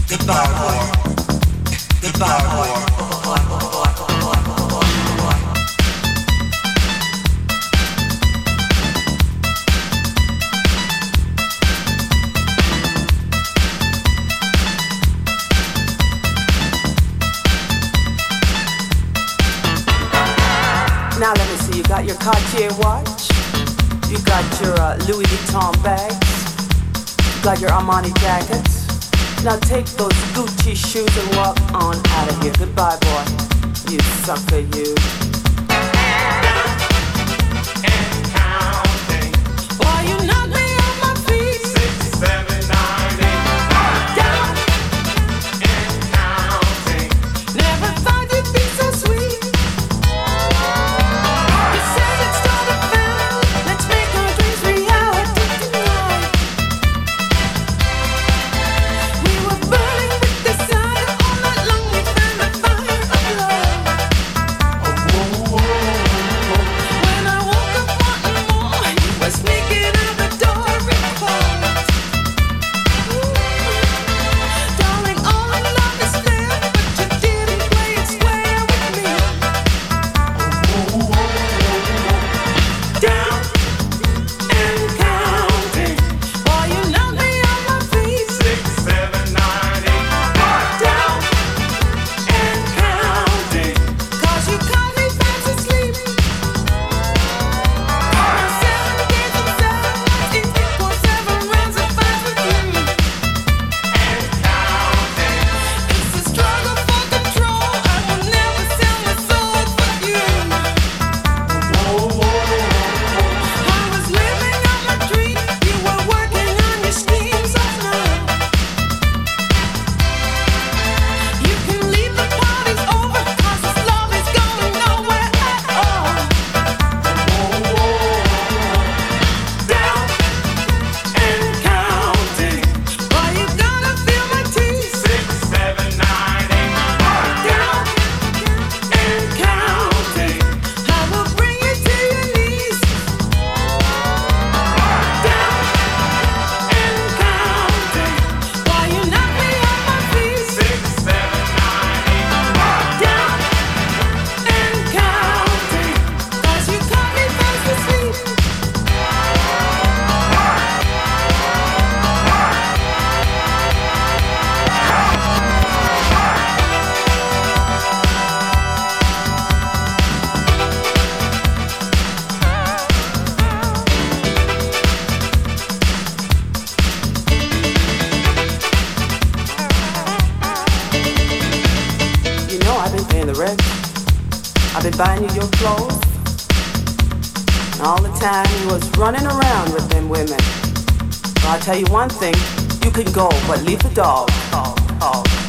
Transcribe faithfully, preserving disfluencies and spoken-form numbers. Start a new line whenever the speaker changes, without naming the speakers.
Goodbye, war. Goodbye, war.
Now let me see, you got your Cartier watch, you got your uh, Louis Vuitton bags, you got your Armani jackets. Now take those Gucci shoes and walk on out of here. Goodbye, boy. You sucker, you.
And counting.
Boy, you knock me off my feet.
Six, seven, nine, eight.
Down
And counting.
Never thought you'd be so sweet. You said let's start a family. Let's make our dreams reality tonight. We were burning with desire all night long. We found the fire of love. When I woke up wanting more, you were sneaking out the door and closed. Darling, all I love is fair, but you didn't play it square with me. Down and counting. Boy, you knocked me off my feet.
Six, seven, nine, eight.
Down and counting. 'Cause you caught me fast asleep. Now seven days and seven nights equals seven rounds of fight with you.
And counting.
It's a struggle for control. I will never sell my soul for you. I was living on my dream. You were working on your schemes of love. You can leave the parties over, 'cause this love is going nowhere at all. Down and counting. Boy, you gotta feel my teeth.
Six, seven, nine, eight.
Down and counting. I will bring you to your knees. Down and counting. Boy, you knock me off my feet.
Six, seven, nine, eight.
Down and counting. 'Cause you caught me fast asleep. You know I've been paying the rent. I've been buying you your clothes. And all the time you was running around with them women. Well, I'll tell you one thing. You can go, but leave the dog. Oh, oh.